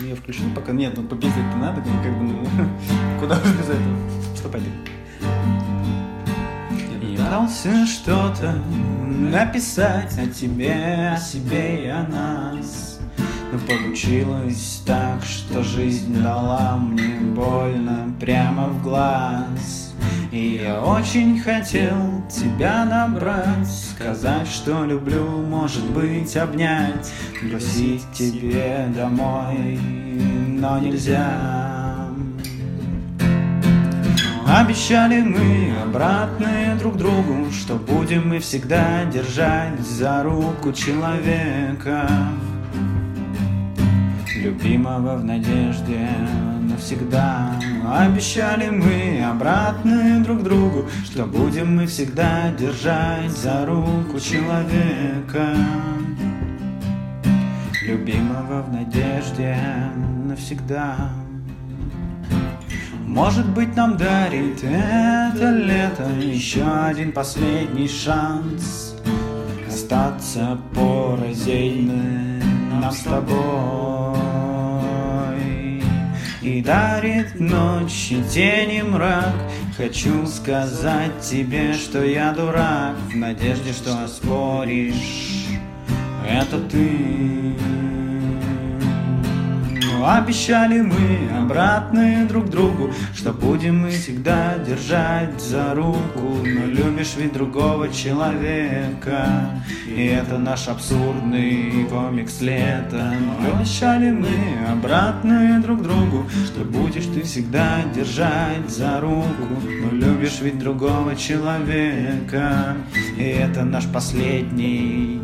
я включил, пока нет, ну попиздить-то надо, как бы, ну, куда уж без этого. Что пойдем? Я пытался что-то написать о тебе, о себе и о нас, но получилось так, что жизнь дала мне больно прямо в глаз. И я очень хотел тебя набрать, сказать, что люблю, может быть, обнять, бросить тебе домой, но нельзя. Обещали мы обратные друг другу, что будем мы всегда держать за руку человека, любимого в надежде навсегда. Обещали мы обратные друг другу, что будем мы всегда держать за руку человека, любимого в надежде навсегда. Может быть, нам дарит это лето еще один последний шанс остаться порознь нам с тобой. И дарит ночь и тень и мрак. Хочу сказать тебе, что я дурак, в надежде, что оспоришь это ты. Обещали мы обратные друг другу, что будем мы всегда держать за руку, но любишь ведь другого человека, и это наш абсурдный комикс лета. Обещали мы обратные друг другу, что будешь ты всегда держать за руку, но любишь ведь другого человека, и это наш последний